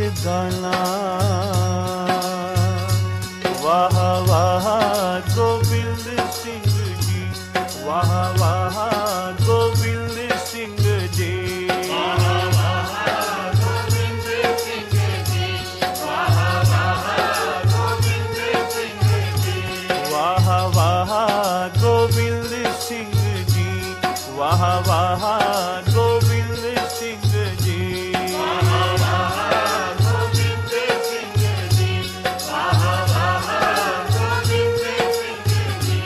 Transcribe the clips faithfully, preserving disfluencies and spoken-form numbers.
गाना। वाह वाह गोविंद सिंह जी, वाह वाह गोविंद सिंह जी, वाह वाह गोविंद सिंह जी, वाह वाह गोविंद सिंह जी, वाह वाह गोविंद सिंह जी, वाह वाह गोविंद सिंह जी, वाह वाह गोविंद सिंह जी, वाह वाह गोविंद सिंह जी।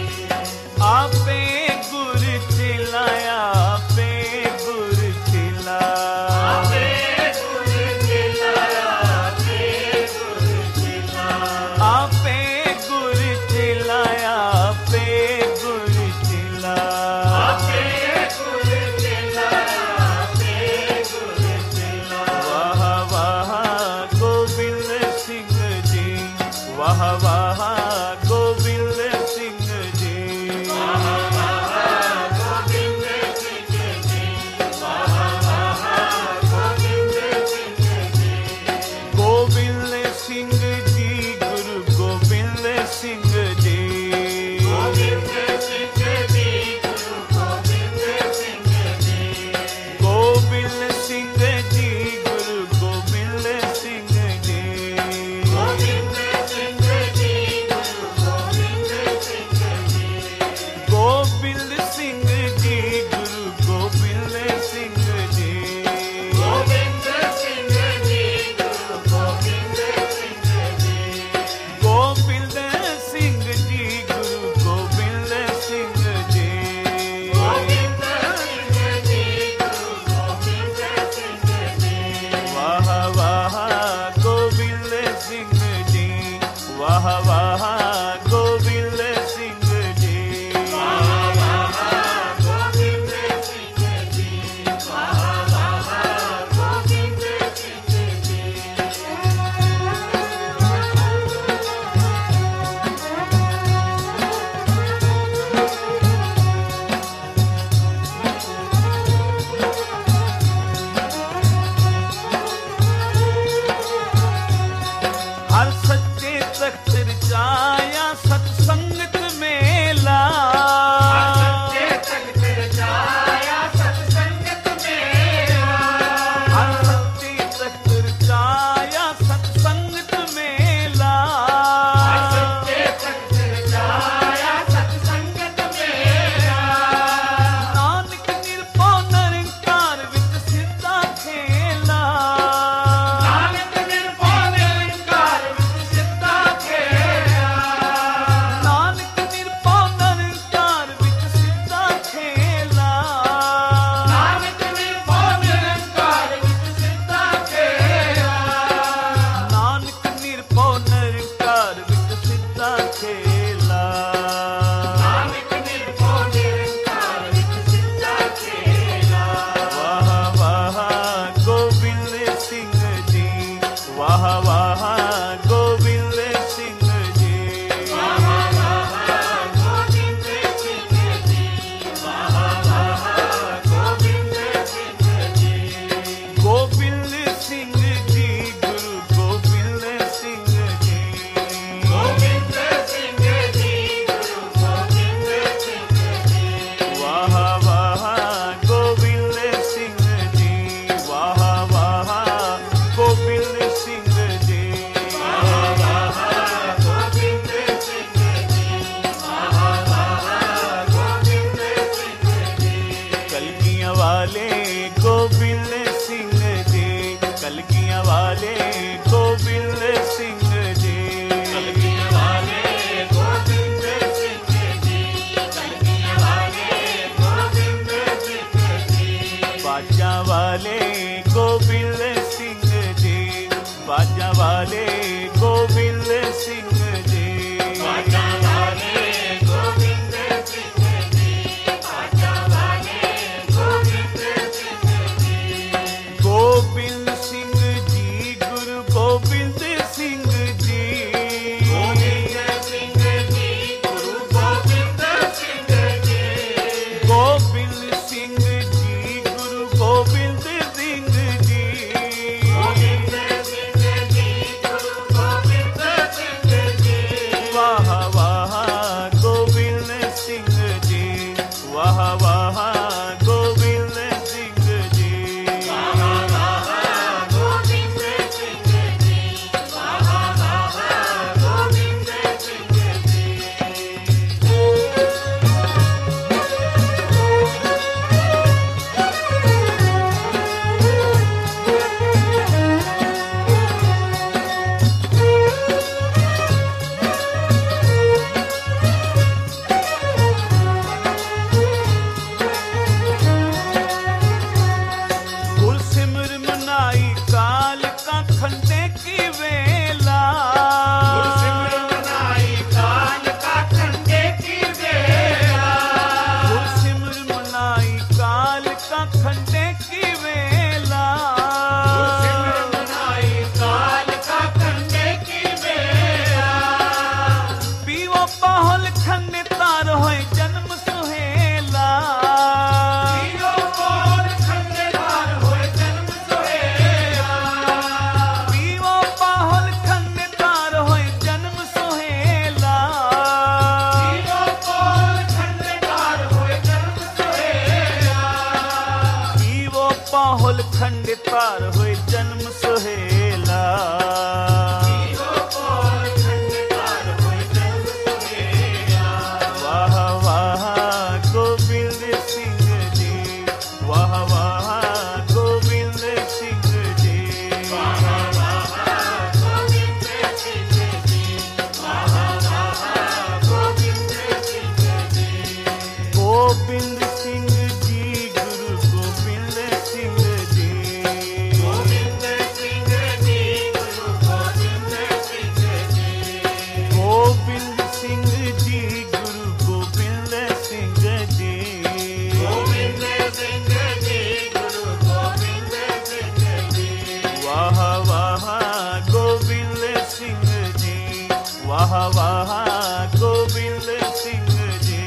आपे गुर खिलाया, आपे गुर खिला, आपे गुर खिलाया, आपे गुर खिलाया, आपे गुर खिलाया, आपे गुर खिला। आपे गुर खिलाया, आपे गुर खिलाया। वाह वाह गोविंद सिंह जी, वाह वाह गोविंद सिंह जी, वाह वाह गोविंद सिंह जी, वाह वाह गोविंद सिंह जी, गोविंद सिंह जी, गुरु गोविंद सिंह जी, गोविंद सिंह जी, गुरु गोविंद सिंह जी, गोविंद सिंह जी, गुरु गोविंद सिंह जी, गोविंद सिंह जी, गुरु गोविंद सिंह जी, गोविंद सिंह जी, गुरु गोविंद सिंह जी, गोविंद सिंह जी, गुरु गोविंद सिंह जी, गोविंद सिंह जी, गुरु गोविंद सिंह जी, गोविंद सिंह जी, गुरु गोविंद सिंह जी, वाह वाह गोविंद सिंह जी, वाह वाह गोविंद सिंह जी, वाह वाह गोविंद सिंह जी, वाह वाह गोविंद सिंह जी। हर सच्चे तख्त रचाया, सत्संगत मेला, सच्चे तख्त रचाया, सत्संगत मेला, हर सच्चे तख्त रचाया, सत्संगत मेला, सच्चे तख्त रचाया, सत्संगत मेला, नानक निरभਉ ਨਿਰੰਕਾਰ ਵਿੱਚ ਸਿੱਧਾ ਖੇਲਾ, नानक निरभਉ निरंकार विच सिद्धा खेला, ਨਾਨਕ ਨਿਰਭਉ ਨਿਰੰਕਾਰ ਵਿੱਚ ਸਿੱਧਾ ਖੇਲਾ, नानक निरभਉ निरंकार विच सिद्धा खेला, ਨਾਨਕ ਨਿਰਭਉ ਨਿਰੰਕਾਰ ਵਿੱਚ ਸਿੱਧਾ ਖੇਲਾ, नानक निरभਉ निरंकार विच सिद्धा खेला। ਵਾਹ ਵਾਹ ਗੋਬਿੰਦ ਸਿੰਘ ਜੀ, ਵਾਹ ਵਾਹ ਗੋਬਿੰਦ ਸਿੰਘ ਜੀ, वाह वाह गोविंद सिंह जी, वाह वाह गोविंद सिंह जी, ਗੋਬਿੰਦ ਸਿੰਘ ਜੀ, ਗੁਰੂ ਗੋਬਿੰਦ ਸਿੰਘ ਜੀ, गोविंद सिंह जी, गुरु गोविंद सिंह जी, ਵਾਹ ਵਾਹ ਗੋਬਿੰਦ ਸਿੰਘ ਜੀ, ਵਾਹ ਵਾਹ ਗੋਬਿੰਦ ਸਿੰਘ ਜੀ, वाह वाह गोविंद सिंह जी, वाह वाह गोविंद सिंह जी, ਕਲਗੀਆਂ ਵਾਲੇ ਗੋਬਿੰਦ ਸਿੰਘ ਜੀ, ਕਲਗੀਆਂ ਵਾਲੇ ਗੋਬਿੰਦ ਸਿੰਘ ਜੀ, कलगियां वाले गोविंद सिंह जी, कलगियां वाले गोविंद सिंह जी, ਬਾਜਾਂ ਵਾਲੇ ਗੋਬਿੰਦ ਸਿੰਘ ਜੀ, ਬਾਜਾਂ ਵਾਲੇ ਗੋਬਿੰਦ ਸਿੰਘ ਜੀ, बाजा वाले गोविंद सिंह जी, बाजा वाले गोविंद सिंह जी, ਗੋਬਿੰਦ ਸਿੰਘ ਜੀ, ਗੁਰੂ माहौल खंड तार हुए जन्म सुहेला वाह वाह गोविंद सिंह जी वाह वाह गोविंद सिंह जी गोविंद सिंह जी गुरु गोविंद सिंह जी गोविंद सिंह जी गुरु गोविंद सिंह जी गोविंद सिंह जी गुरु गोविंद सिंह जी गोविंद सिंह जी गुरु गोविंद सिंह जी वाह वाह गोविंद सिंह जी वाह वाह गोविंद सिंह जी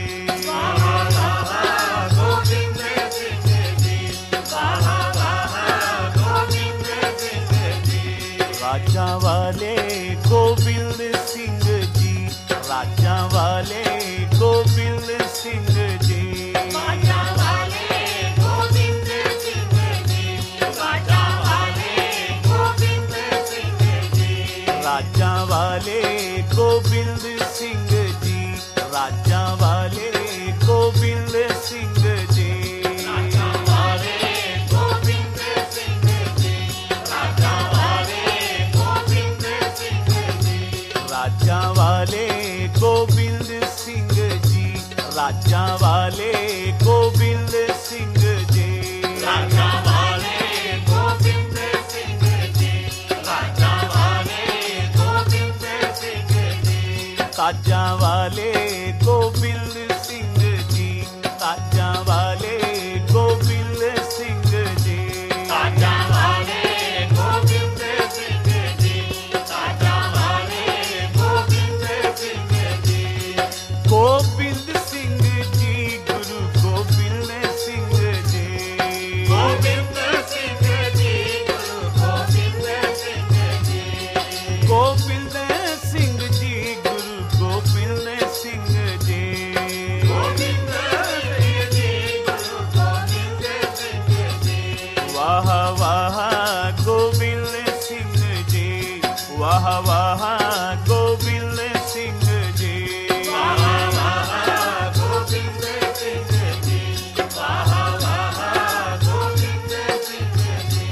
राजा वाले गोविंद सिंह जी राजा वाले गोविंद सिंह जी राजा वाले गोविंद सिंह जी राजा वाले गोविंद सिंह जी राजा वाले गोविंद सिंह जी राजा वाले गोविंद सिंह जी राजा वाले गोविंद सिंह जी राजा वाले गोविंद सिंह जी राजा वाले गोविंद सिंह जी राजा वाले गोविंद सिंह जी राजा वाले गोविंद सिंह जी राजा वाले गोविंद सिंह जी ताजा वाले गोविंद सिंह जी ताजा वाले गोविंद सिंह जी राजा वाले गोविंद सिंह जी राजा वाले गोविंद सिंह जी गोविंद सिंह जी गुरु गोविंद सिंह जी गोविंद सिंह जी गुरु गोविंद सिंह जी गोविंद सिंह जी गुरु गोविंद सिंह जी गोविंद सिंह जी गुरु गोविंद सिंह जी वाह वाह गोविंद सिंह जी वाह वाह गोविंद सिंह जी वाह वाह गोविंद सिंह जी वाह वाह गोविंद सिंह जी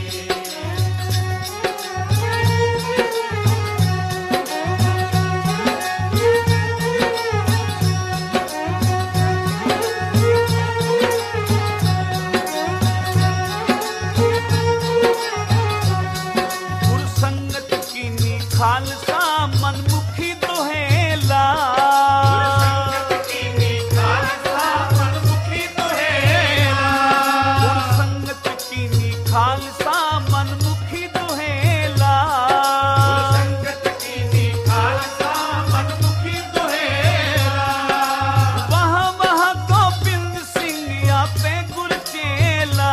गुरु संगत कीनी खालसा मनमुखी दोहेला गुरु संगत कीनी खालसा मनमुखी दोहेला वाह वाह गोविंद सिंह आपे गुर चेला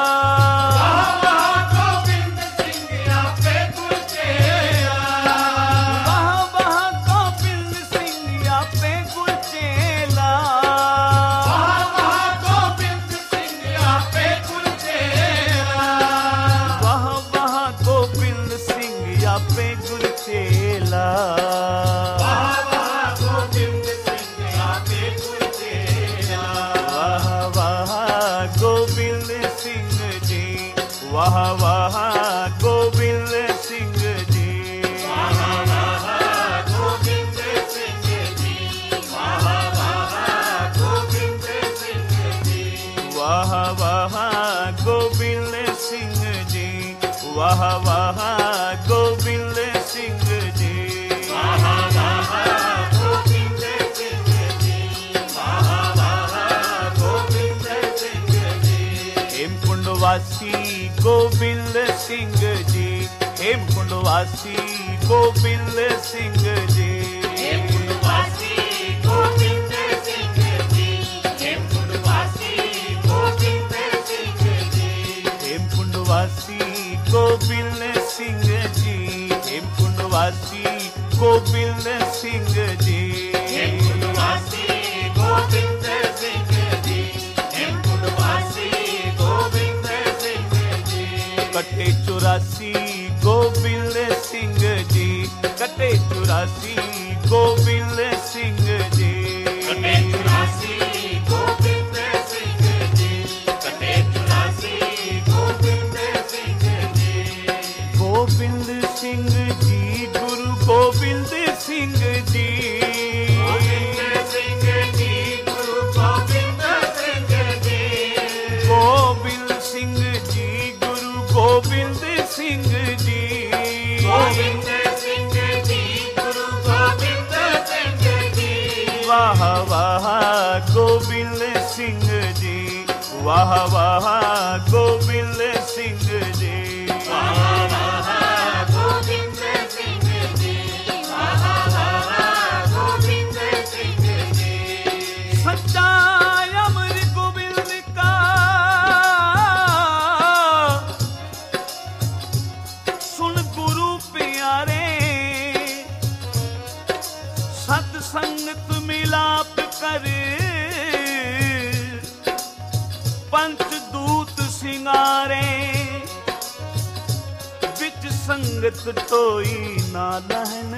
वाह वाह गोविंद सिंह आपे गुर चेला वाह वाह गोविंद सिंह आपे गुर चेला वाह वाह गोविंद सिंह जी वाह वाह गोविंद सिंह जी वाह वाह गोविंद सिंह जी वाह वाह गोविंद सिंह जी हेमकुंडवासी गोविंद सिंह जी हेमकुंडवासी गोविंद सिंह जी हेमकुंडवासी गोविंद सिंह जी हेमकुंडवासी गोविंद सिंह जी हेमकुंडवासी गोविंद सिंह जी हेमकुंडवासी गोविंद सिंह जी हेमकुंडवासी गोविंद सिंह जी हेमकुंडवासी गोविंद सिंह जी कटे चौरासी गोबिंद सिंह जी, कटे चौरासी गोबिंद सिंह जी, कटे चौरासी गोबिंद सिंह जी, कटे चौरासी गोबिंद सिंह जी। गोबिंद सिंह जी गुरु गोबिंद सिंह जी, गोबिंद सिंह जी गुरु गोबिंद सिंह जी, गोबिंद सिंह जी गुरु गोबिंद सिंह जी, गोबिंद सिंह जी गुरु गोबिंद सिंह जी। वाह वाह गोबिंद सिंह जी, वाह वाह गोबिंद सिंह जी। वाह वाह गोबिंद सिंह जी, वाह वाह गोबिंद सिंह जी। सच्चा अमर गोविंद का सुन गुरु प्यारे, सत्संगत मिलाप कर पंचदूत सिंगारे, बिच संगत तोई ना लहन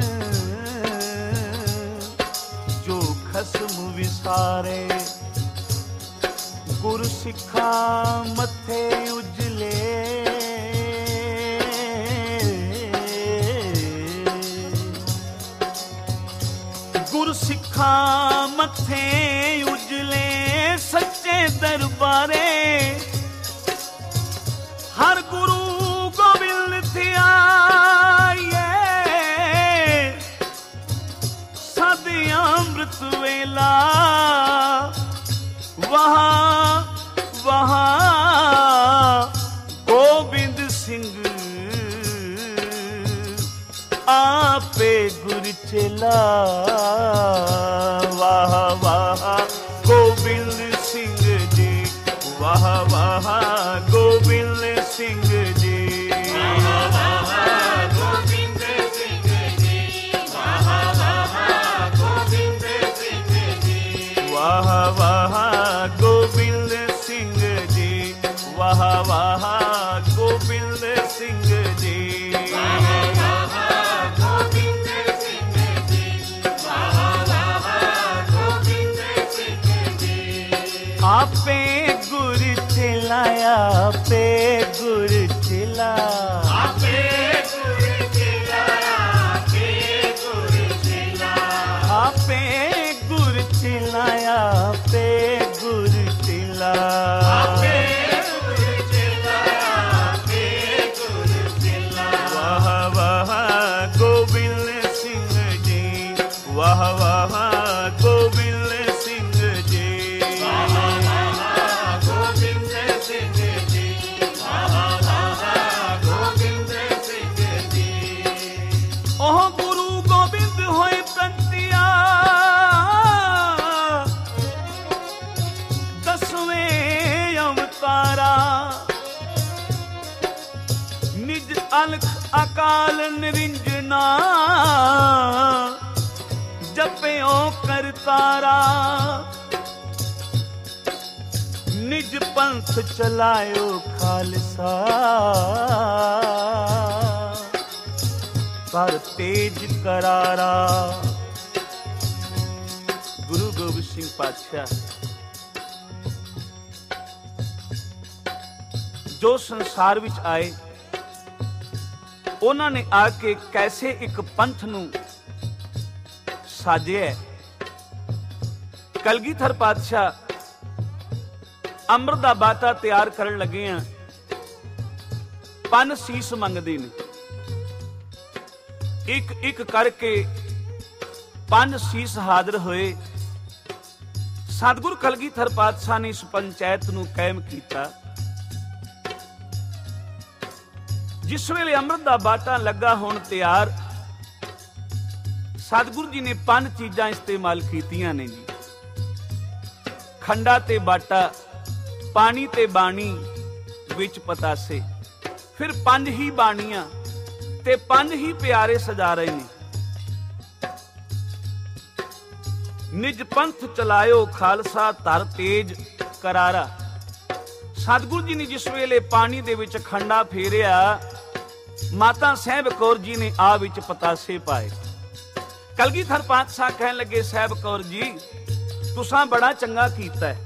जो खसम विसारे। गुरु सिखा मथे उजले, गुरु सिखा मथे उजले सच्चे दरबारे। हर गुरु गोबिंद थिया सद अमृत वेला, वहाँ वहाँ गोबिंद सिंह आपे गुर चला। वाह वाह गोबिंद सिंह जी, वाह वाह गोबिंद सिंह जी। वाह वाह गोबिंद सिंह जी, वाह वाह गोबिंद सिंह जी। वाह वाह गोबिंद सिंह जी, वाह वाह गोबिंद सिंह जी। वाह वाह गोबिंद सिंह जी, वाह वाह गोबिंद सिंह जी। आपे गुर चिलाया, पे गुर चिला, आपे गुर चिला, आपे गुर चिला, आपे गुर चिलाया, पे गुर चिला। आपे गुर चिला, आपे गुर चिला। वाह वाह गोबिंद सिंह जी, वाह वाह गोबिंद सिंह जी। वाह वाह गोबिंद सिंह जी, वाह वाह गोबिंद सिंह जी। ओह गुरु गोबिंद होए प्रगटिया, दसवें अवतारा। निज अलख अकाल निरंजना, जपयो करतारा। निज पंथ चलायो खालसा, पर तेज करारा। गुरु गोबिंद सिंह पातशाह जो संसार विच आए, ਉਹਨਾਂ ਨੇ ਆ ਕੇ ਕੈਸੇ ਇੱਕ ਪੰਥ ਨੂੰ ਸਾਜਿਆ। ਕਲਗੀਧਰ ਪਾਤਸ਼ਾਹ ਅੰਮ੍ਰਿਤ ਦਾ ਬਾਟਾ ਤਿਆਰ ਕਰਨ ਲੱਗੇ ਆ, ਪੰਨ ਸੀਸ ਮੰਗਦੇ ਨੇ। ਇੱਕ ਇੱਕ ਕਰਕੇ ਪੰਨ ਸੀਸ ਹਾਜ਼ਰ ਹੋਏ। ਸਤਿਗੁਰ ਕਲਗੀਧਰ ਪਾਤਸ਼ਾਹ ਨੇ ਇਸ ਪੰਚਾਇਤ ਨੂੰ ਕਾਇਮ ਕੀਤਾ। ਜਿਸ ਵੇਲੇ ਅੰਮ੍ਰਿਤ ਦਾ ਬਾਟਾ ਲੱਗਾ ਹੋਣ ਤਿਆਰ, ਸਤਿਗੁਰੂ ਜੀ ਨੇ ਪੰਜ ਚੀਜ਼ਾਂ ਇਸਤੇਮਾਲ ਕੀਤੀਆਂ ਨੇ ਜੀ। ਖੰਡਾ ਤੇ ਬਾਟਾ, ਪਾਣੀ ਤੇ ਬਾਣੀ, ਵਿੱਚ ਪਤਾਸੇ। ਫਿਰ ਪੰਜ ਹੀ ਬਾਣੀਆਂ ਤੇ ਪੰਜ ਹੀ ਪਿਆਰੇ ਸਜਾ ਰਹੇ ਨੇ। ਨਿਜ ਪੰਥ ਚਲਾਇਓ ਖਾਲਸਾ, ਧਰ ਤੇਜ करारा। ਸਤਿਗੁਰੂ ਜੀ ਨੇ ਜਿਸ ਵੇਲੇ ਪਾਣੀ ਦੇ ਵਿੱਚ ਖੰਡਾ ਫੇਰਿਆ, ਮਾਤਾ ਸਾਹਿਬ ਕੌਰ ਜੀ ਨੇ ਆ ਵਿੱਚ ਪਤਾਸੇ ਪਾਏ। ਕਲਗੀਧਰ ਪਾਤਸ਼ਾਹ ਕਹਿਣ ਲੱਗੇ, ਸਾਹਿਬ ਕੌਰ ਜੀ ਤੁਸਾਂ ਬੜਾ ਚੰਗਾ ਕੀਤਾ ਹੈ,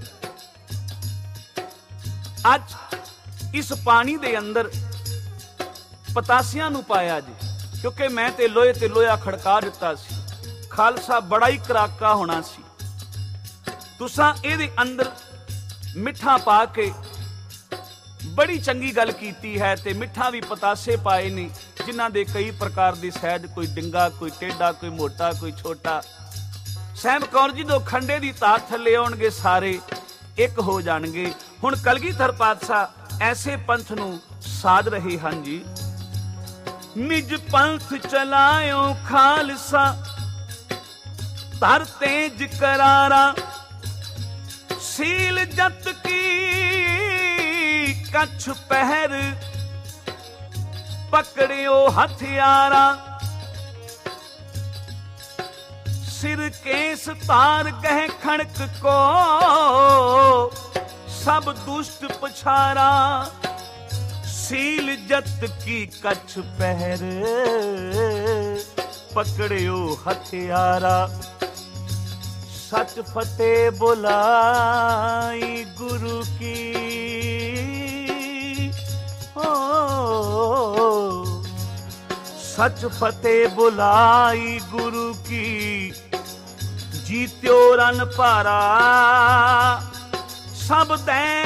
ਅੱਜ ਇਸ ਪਾਣੀ ਦੇ ਅੰਦਰ ਪਤਾਸਿਆਂ ਨੂੰ ਪਾਇਆ ਜੀ, ਕਿਉਂਕਿ ਮੈਂ ਤੇ ਲੋਹੇ ਤੇ ਲੋਹਾ ਖੜਕਾ ਦਿੱਤਾ ਸੀ, ਖਾਲਸਾ ਬੜਾ ਹੀ ਕਰਾਕਾ ਹੋਣਾ ਸੀ। ਤੁਸਾਂ ਇਹਦੇ ਅੰਦਰ ਮਿੱਠਾ ਪਾ ਕੇ ਬੜੀ ਚੰਗੀ ਗੱਲ ਕੀਤੀ ਹੈ, ਤੇ ਮਿੱਠਾ ਵੀ ਪਤਾਸੇ ਪਾਏ ਨੇ ਜਿਨ੍ਹਾਂ ਦੇ ਕਈ ਪ੍ਰਕਾਰ ਦੇ ਸਹਿਜ, ਕੋਈ ਡਿੰਗਾ, ਕੋਈ ਟੇਢਾ, ਕੋਈ ਮੋਟਾ, ਕੋਈ ਛੋਟਾ। ਸਾਹਿਬ ਕੌਰ ਜੀ ਦੋ ਖੰਡੇ ਦੀ ਤਾਰ ਥੱਲੇ ਆਉਣਗੇ, ਸਾਰੇ ਇੱਕ ਹੋ ਜਾਣਗੇ। ਹੁਣ ਕਲਗੀਧਰ ਪਾਤਸ਼ਾਹ ਐਸੇ ਪੰਥ ਨੂੰ ਸਾਧ ਰਹੇ ਹਨ ਜੀ। ਨਿਜ ਪੰਥ ਚਲਾਇਓ ਖਾਲਸਾ, ਧਰ ਤੇਜ ਕਰਾਰਾ, ਸੀਲ ਜਤ ਕੀ ਕੱਛ ਪਹਿਰ, ਪਕੜਿਓ ਹਥਿਆਰਾ, ਸਿਰ ਕੇਸ ਤਾਰ ਗਹਿ ਖਣਕ ਕੋ, ਸਭ ਦੁਸ਼ਟ ਪਛਾਰਾ, ਸੀਲ ਜਤ ਕੀ ਕੱਛ ਪਹਿਰ, ਪਕੜਿਓ ਹਥਿਆਰਾ, सच फतेह बुलाई गुरु की, ओ सच फतेह बुलाई गुरु की, जीत्यो रन पारा, सब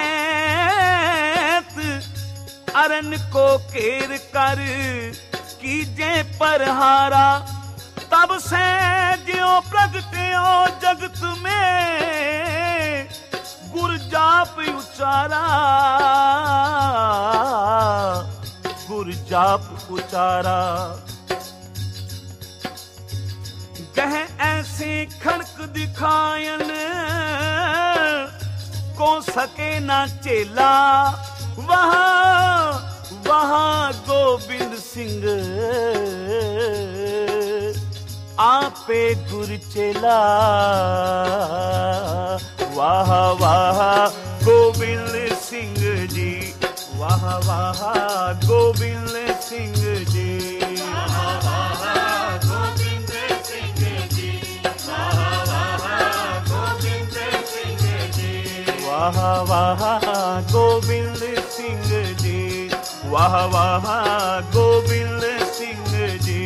दैत अरन को घेर कर, कीजे परहारा, तब से ज्यो प्रगट्यो जगत में, गुर जाप उचारा, गुर जाप उचारा, कह ऐसे खड़क दिखायन, को सके ना चेला, वहां वहां गोबिंद सिंह, आपे गुर चेला, वाह वाह गोबिंद सिंह जी, वाह वाह गोबिंद सिंह जी, वाह वाह गोबिंद सिंह जी, वाह वाह गोबिंद सिंह जी, वाह वाह गोबिंद सिंह जी, वाह वाह गोबिंद सिंह जी,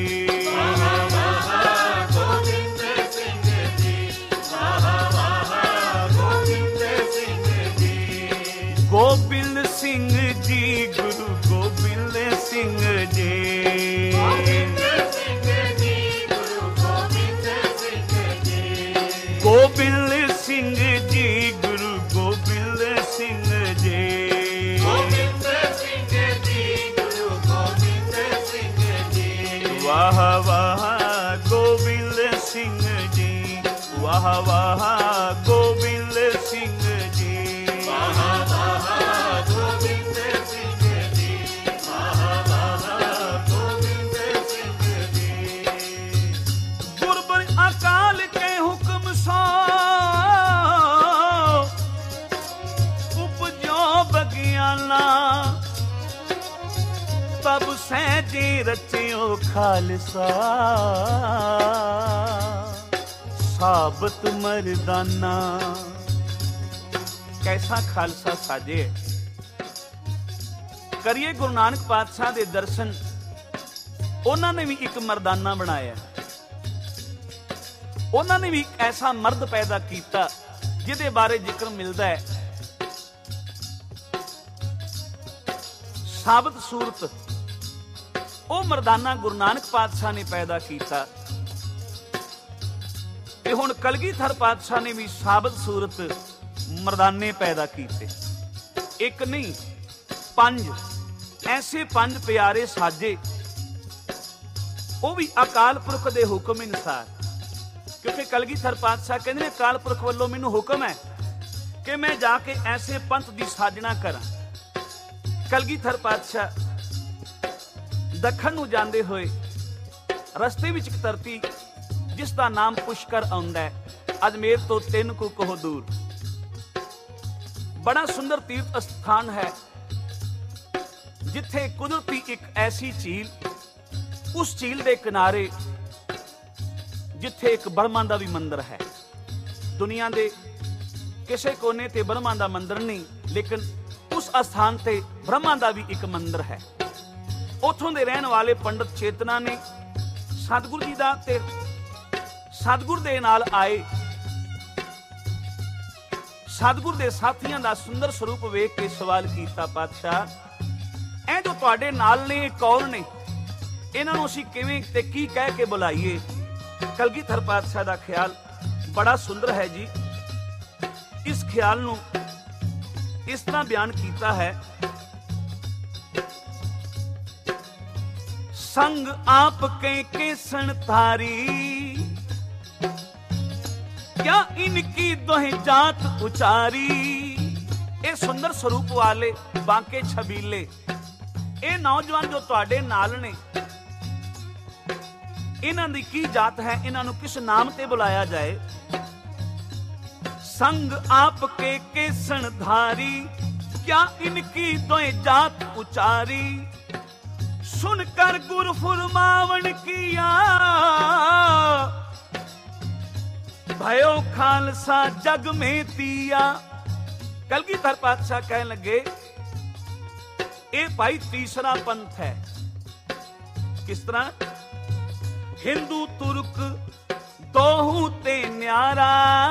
गोबिंद सिंह जी, गुरु गोबिंद सिंह जी, गोबिंद सिंह जी, गुरु गोबिंद सिंह जी, गोबिंद सिंह जी, गुरु गोबिंद सिंह जी, गोबिंद सिंह जी, गुरु गोबिंद सिंह जी, वाह वाह गोबिंद सिंह जी, वाह वाह गोबिंद सिंह जी, वाह वाह गोबिंद सिंह जी, वाह वाह गोबिंद सिंह जी, गुरबर अकाल के हुक्म सो, उपजो बगियाना, तब सहजे रचियो खालसा, साबत मर्दाना। कैसा खालसा साजे, करिए गुरु नानक पातशाह दे दर्शन, उन्होंने भी एक मर्दाना बनाया, उन्होंने भी एक ऐसा मर्द पैदा किया जिहदे बारे जिक्र मिलता है। साबत सूरत वो मर्दाना गुरु नानक पातशाह ने पैदा किया, ते हुण कलगीधर पातशाह ने भी साबत सूरत मर्दाने पैदा किए। एक नहीं पंज ऐसे पंज प्यारे साजे, वो भी अकाल पुरख के हुक्म अनुसार, क्योंकि कलगीधर पातशाह कहते हैं अकाल पुरख वालों मैनू हुक्म है कि मैं जाके ऐसे पंथ की साजना करा। कलगीधर पातशाह दखन नूं जांदे होए रस्ते विच एक धरती जिसका नाम पुष्कर आउंदा है, अजमेर तो तीन कु कोह दूर, बड़ा सुंदर तीर्थ स्थान है जिथे कुदरती एक ऐसी झील, उस झील के किनारे जिथे एक ब्रह्मा का भी मंदिर है। दुनिया के किसी कोने ते ब्रह्मा का मंदिर नहीं, लेकिन उस स्थान ते ब्रह्मा का भी एक मंदिर है। उथों दे रहने वाले पंडित चेतना ने सतगुरु जी का ते सतगुरु दे नाल आए सतगुरु दे साथियों का सुंदर स्वरूप वेख के सवाल किया, पातशाह ए जो तुहाडे नाल ने कौन ने, इन्हां नूं असीं किवें ते की कह के बुलाईए। कलगीधर पातशाह का ख्याल बड़ा सुंदर है जी। इस ख्याल नूं इस तरह बयान किया है, संग आप के केसन थारी, क्या इनकी दोहे जात उचारी। ये सुंदर स्वरूप वाले बांके छबीले, ये नौजवान जो तुहाडे नाल ने, इन्हां दी की जात है, इन्हां नूं किस नाम ते बुलाया जाए। संग आपके केसन धारी, क्या इनकी दोहे जात उचारी। सुनकर गुरु फुरमावन किया, भयो खालसा जग में दिया। कलगीधर पातशाह कहने लगे, ये भाई तीसरा पंथ है। किस तरह? हिंदू तुर्क दोहू ते न्यारा,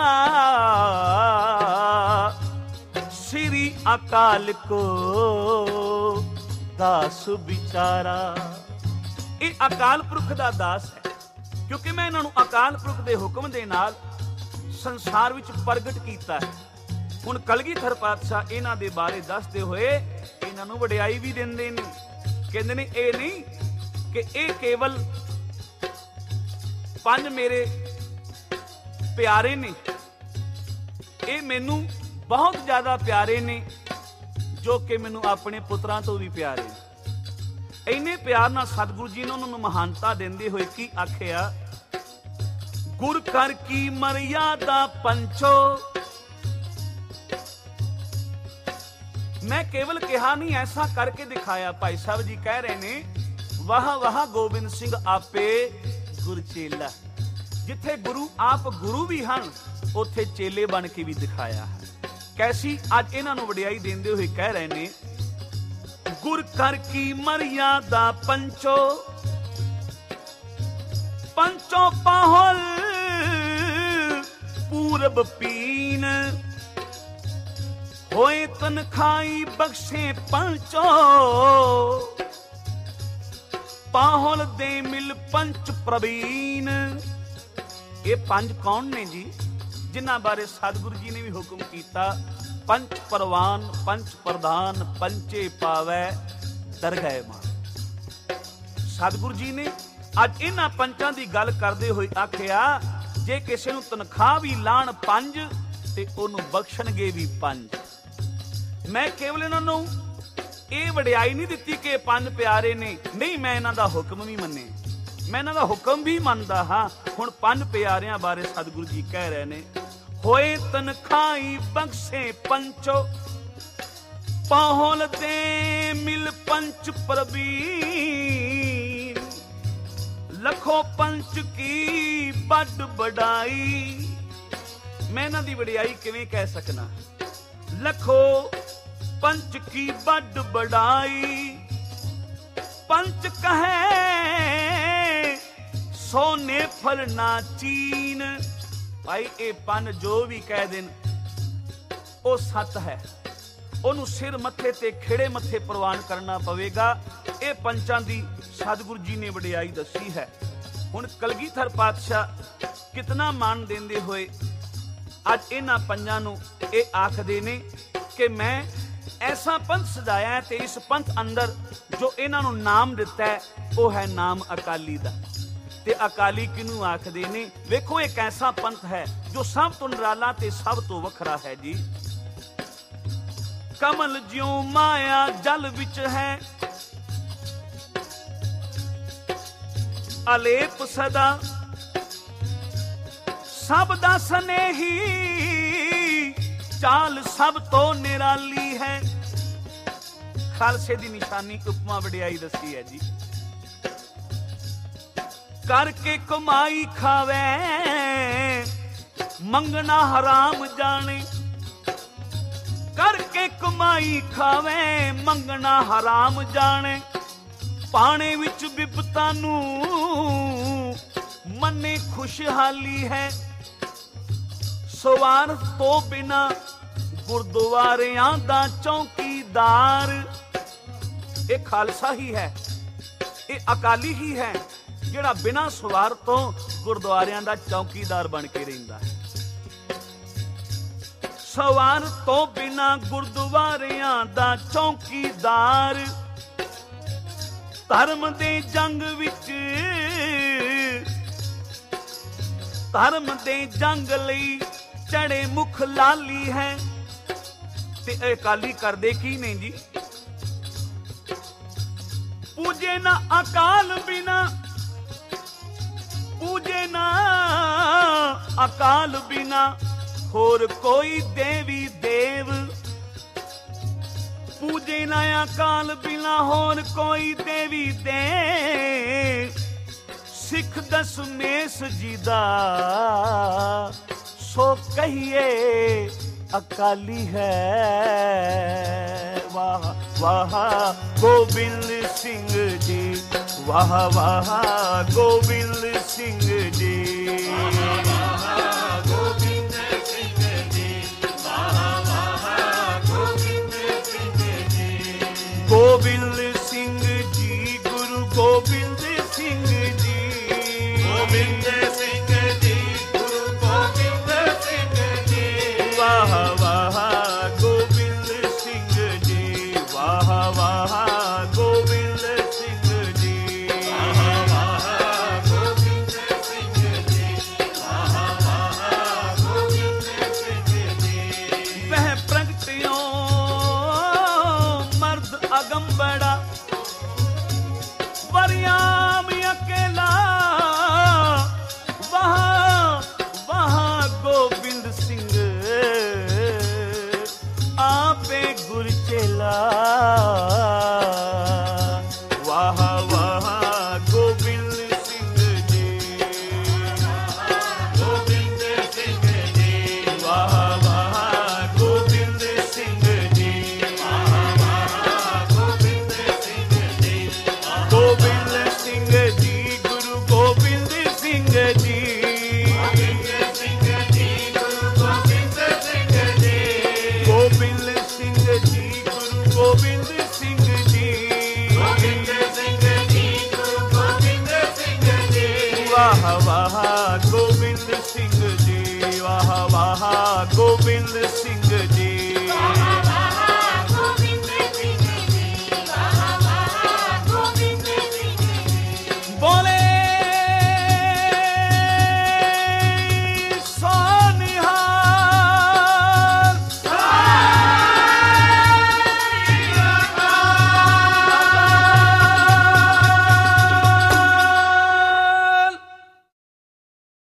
श्री अकाल को दास बिचारा। ये अकाल पुरख दा दास है, क्योंकि मैं इन्हां नूं अकाल पुरख दे हुक्म दे नाल संसार विच प्रगट कीता है। हुण कलगीधर पातशाह इन्हां दे बारे दसदे होए इन्हां नूं वडियाई भी दिंदे ने। कहंदे ने ये नहीं कि ये केवल पंज मेरे प्यारे ने, ये मैनू बहुत ज्यादा प्यारे ने, जो कि मैनू अपने पुत्रां तो भी प्यारे ने। इन्ने प्यार नाल सतगुरु जी ने उन्होंने महानता देंदे होए की आखिया, गुर कर की मर्यादा पंचो। मैं केवल कहा नहीं, ऐसा करके दिखाया। भाई साहब जी कह रहे ने, वाह वाह गोबिंद सिंह आपे गुर चेला। जिथे गुरु आप गुरु भी हैं, उथे चेले बन के भी दिखाया है। कैसी अज इन्हां नूं वडियाई देंदे हुए कह रहे ने, गुर कर की मर्यादा पंचो, पंचो पाहुल पूरब पीन, होए तनखाई बख्शे पंचो, पाहुल दे मिल पंच प्रवीण। ये पंच कौन ने जी, जिन्हां बारे सतगुरु जी ने भी हुक्म किया, पंच परवान पंच प्रधान पंचे पावै दरगह मान। सतगुरु जी ने अज इन्हां पंचां दी गल करदे होए आखिया, जे किसी नूं तनखाह भी लाण पंज ते ओनूं बख्शणगे भी पंज। मैं केवल इन्हां नूं ये वडियाई नहीं दित्ती कि पंज प्यारे ने, नहीं, मैं इन्हां दा हुक्म भी मन्ने, मैं इन्हां दा हुक्म भी मनदा हाँ। हुण पंज प्यारियां बारे सतगुरु जी कह रहे ने, होए तनखाई बख्शे पंचो, पाहुल दे मिल पंच प्रवीण, लखो पंच की बड़ बड़ाई। मैं इन्हां दी वडियाई किवें कह सकना। लखो पंच की बड़ बड़ाई, पंच कहे सोने फल ना चीन। भाई ये पन जो भी कह देन वो सत है, ओनू सिर मथे ते खिड़े मथे प्रवान करना पवेगा। ये पंचां दी सतगुरु जी ने वडियाई दसी है। हुण कलगीधर पातशाह कितना मान देंदे होए अज इन्हां पंजां नूं ये आखदे ने कि मैं ऐसा पंथ सजाया है, ते इस पंथ अंदर जो इन्हां नूं नाम दिता है वो है नाम अकाली दा। ते अकाली किनू आखदे ने? वेखो एक ऐसा पंथ है जो सब तो निराला ते सब तो वखरा है जी। कमल ज्यों माया जल विच है, अलेप सदा सब दा स्नेही, ਚਾਲ ਸਭ ਤੋਂ ਨਿਰਾਲੀ ਹੈ। ਖਾਲਸੇ ਦੀ ਨਿਸ਼ਾਨੀ ਉਪਮਾ ਵਡਿਆਈ ਦੱਸੀ ਹੈ ਜੀ। ਕਰਕੇ ਕਮਾਈ ਖਾਵੇ ਮੰਗਣਾ ਹਰਾਮ ਜਾਣੇ, ਕਰਕੇ ਕਮਾਈ ਖਾਵੇ ਮੰਗਣਾ ਹਰਾਮ ਜਾਣੇ, ਪਾਣੇ ਵਿੱਚ ਬਿਪਤਾ ਨੂੰ ਮੰਨੇ ਖੁਸ਼ਹਾਲੀ ਹੈ। ਸਵਾਰਥ ਤੋਂ ਬਿਨਾ ਗੁਰਦੁਆਰਿਆਂ ਦਾ ਚੌਕੀਦਾਰ, ਇਹ ਖਾਲਸਾ ਹੀ ਹੈ, ਇਹ ਅਕਾਲੀ ਹੀ ਹੈ ਜਿਹੜਾ ਬਿਨਾਂ ਸਵਾਰਥ ਤੋਂ ਗੁਰਦੁਆਰਿਆਂ ਦਾ ਚੌਕੀਦਾਰ ਬਣ ਕੇ ਰਹਿੰਦਾ ਹੈ। ਸਵਾਰਥ ਤੋਂ ਬਿਨਾਂ ਗੁਰਦੁਆਰਿਆਂ ਦਾ ਚੌਕੀਦਾਰ, ਧਰਮ ਦੇ ਜੰਗ ਵਿੱਚ ਧਰਮ ਦੇ ਜੰਗ ਲਈ ਚੜੇ ਮੁਖ ਲਾਲੀ ਹੈ। ਤੇ ਇਹ ਅਕਾਲੀ ਕਰਦੇ ਕੀ ਨੇ ਜੀ? ਪੂਜੇ ਨਾ ਅਕਾਲ ਬਿਨਾ, ਪੂਜੇ ਨਾ ਅਕਾਲ ਬਿਨਾ ਹੋਰ ਕੋਈ ਦੇਵੀ ਦੇਵ, ਪੂਜੇ ਨਾ ਅਕਾਲ ਬਿਨਾ ਹੋਰ ਕੋਈ ਦੇਵੀ ਦੇਵ। ਸਿੱਖ ਦਸਮੇਸ਼ ਜੀ ਦਾ ਸੋ ਕਹੀਏ ਅਕਾਲੀ ਹੈ। ਵਾਹ ਵਾਹ ਗੋਬਿੰਦ ਸਿੰਘ ਜੀ, ਵਾਹ ਵਾਹ ਗੋਬਿੰਦ ਸਿੰਘ ਜੀ, ਵਾਹ ਵਾਹ ਗੋਬਿੰਦ ਸਿੰਘ ਜੀ, ਵਾਹ ਵਾਹ ਗੋਬਿੰਦ ਸਿੰਘ ਜੀ। ਗੋਬਿੰਦ ਸਿੰਘ ਜੀ, ਗੁਰੂ ਗੋਬਿੰਦ ਸਿੰਘ ਜੀ, ਗੋਬਿੰਦ ਸਿੰਘ ਜੀ, ਗੁਰੂ ਗੋਬਿੰਦ ਸਿੰਘ ਜੀ। ਵਾਹ ਵਾਹ ਗੋਬਿੰਦ ਸਿੰਘ ਜੀ, ਵਾਹ ਵਾਹ ਗੋਬਿੰਦ ਸਿੰਘ ਜੀ, ਵਾਹ ਵਾਹ ਗੋਬਿੰਦ ਸਿੰਘ ਜੀ, ਵਾਹ ਵਾਹ ਗੋਬਿੰਦ ਸਿੰਘ ਜੀ। ਵਹਿ ਪ੍ਰਗਟਿਓ ਮਰਦ ਅਗੰਬੜਾ, ਵਰਿਆਮ ਅਕੇਲਾ, ਵਾਹ ਵਾਹ ਗੋਬਿੰਦ ਸਿੰਘ ਆਪੇ ਗੁਰ ਚੇਲਾ। ਵਾਹ ਵਾਹ ਗੋਬਿੰਦ ਸਿੰਘ ਜੀ, ਗੋਬਿੰਦ ਸਿੰਘ ਜੀ, ਵਾਹ ਵਾਹ ਗੋਬਿੰਦ ਸਿੰਘ ਜੀ, ਵਾਹ ਵਾਹ ਗੋਬਿੰਦ ਸਿੰਘ ਜੀ। ਗੋਬਿੰਦ ਸਿੰਘ ਜੀ, ਗੁਰੂ ਗੋਬਿੰਦ ਸਿੰਘ ਜੀ, ਗੋਬਿੰਦ ਸਿੰਘ ਜੀ, ਗੁਰੂ ਗੋਬਿੰਦ ਸਿੰਘ ਜੀ। ਗੋਬਿੰਦ ਸਿੰਘ ਜੀ, ਗੁਰੂ ਗੋਬਿੰਦ ਸਿੰਘ ਜੀ, ਗੋਬਿੰਦ ਸਿੰਘ ਜੀ, ਗੁਰੂ ਗੋਬਿੰਦ ਸਿੰਘ ਜੀ। ਵਾਹ ਵਾਹ ਗੋਬਿੰਦ ਸਿੰਘ ਜੀ, ਵਾਹ ਵਾਹ ਗੋਬਿੰਦ ਸਿੰਘ